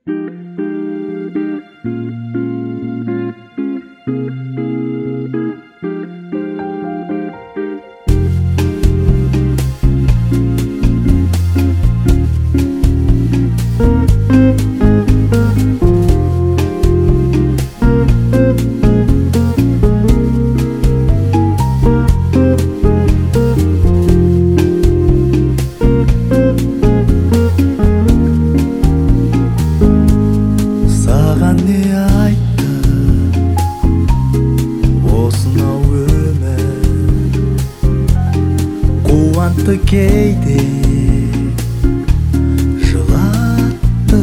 Кейде жылатты,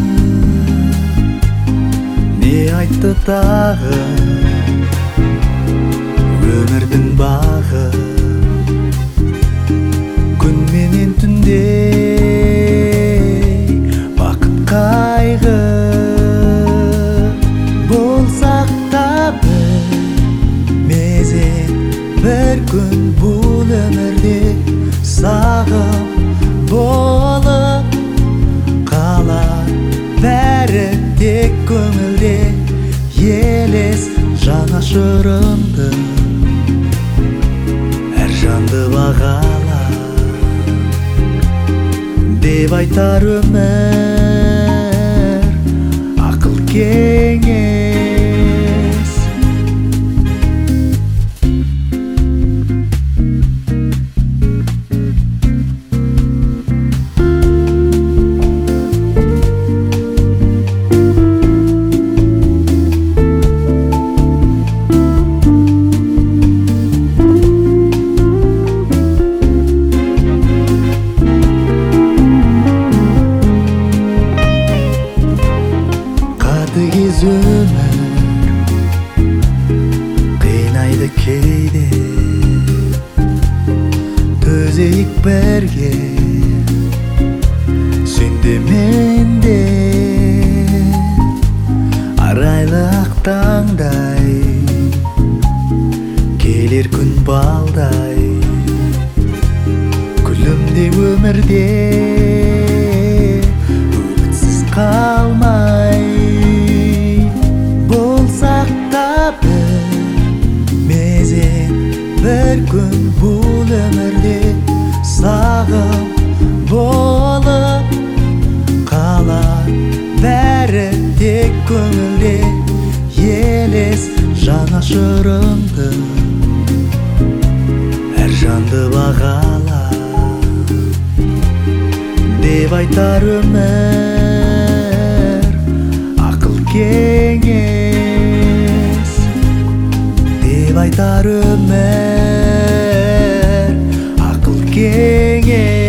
не айтты тағы өмірдің бағы. Күн менен түнде бақыт қайғы болсақ та бір мезет бір күн бұл өмірде сағым болып қалар. Бәрі тек көңілде елес жанашырымды әр жанды бағала деп айтар өмір ақыл кеңес. Қатыгез өмір қинайды кейде, төзейік бірге сен де мен де. Арайлы ақ таңдай келер күн балдай, күлімде өмірде үмітсіз қалмай. Bir gün бұл өмірде сағым болып қалар. Бәрі тек көңілде елес жанашырымды әр жанды бағала деп айтар өмір ақыл кеңес. Деп айтар өмір ақыл кеңес.